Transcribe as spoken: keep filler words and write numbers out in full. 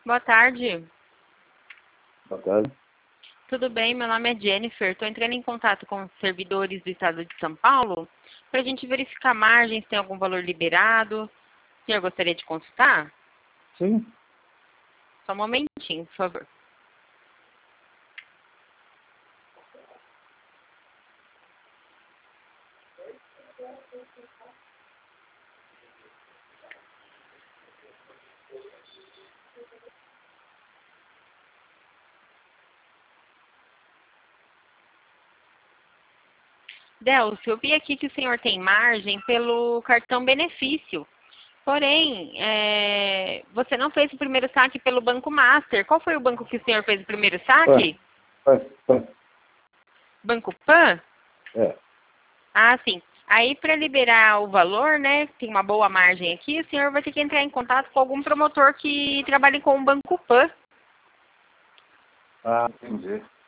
Boa tarde. Boa tarde. Tudo bem? Meu nome é Jennifer. Estou entrando em contato com os servidores do estado de São Paulo para a gente verificar margens, se tem algum valor liberado. O senhor gostaria de consultar? Sim. Só um momentinho, por favor. Delcio, eu vi aqui que o senhor tem margem pelo cartão benefício. Porém, é, você não fez o primeiro saque pelo Banco Master. Qual foi o banco que o senhor fez o primeiro saque? Pan. Pan. Banco Pan? É. Ah, sim. Aí, para liberar o valor, né, tem uma boa margem aqui, o senhor vai ter que entrar em contato com algum promotor que trabalhe com o Banco Pan. Ah, entendi.